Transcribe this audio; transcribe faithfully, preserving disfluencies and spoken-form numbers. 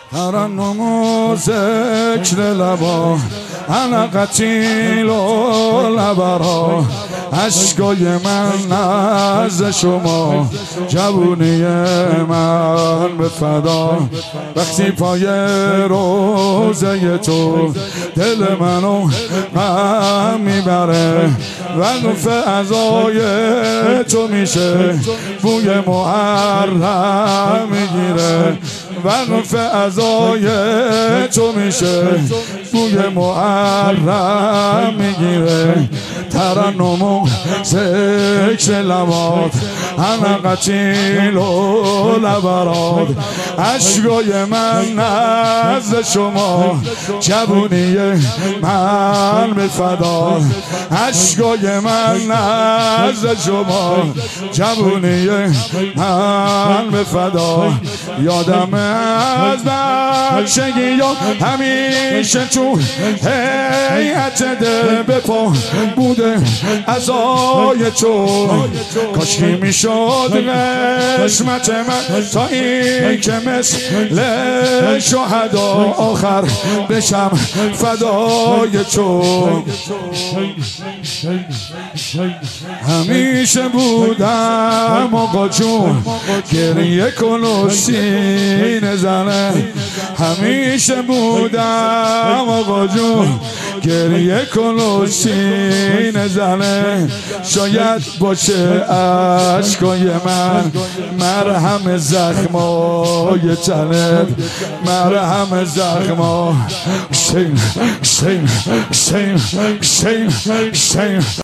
ترنم و ذکر لبا انا قتیل و لبرا اشکای من نزد شما جوونی من به فدا وقتی پای روزه تو دل منو غم میبره وقف عزای تو میشه بوی محرم میگیره وقف عزای تو میشه بوی محرم میگیره ترنم و ذکر لبات انا قتیل و لبرات اشکای من نزد شما جوونی من به فدا اشکای من نزد شما جوونی من به فدا یادم از بچگی یا همیشه تو هیئت دل به پا بوده عزای تو کاشکی میشد قسمت من تا این که مثل شهدا آخر بشم فدای تو همیشه بودم آقا جون گریه کن و سینه زنه همیشه بودم آقا جون گریه کن و سینه زنه شاید باشه عشقای من مرهم زخمای تنت مرهم زخما شیم شیم شیم شیم شیم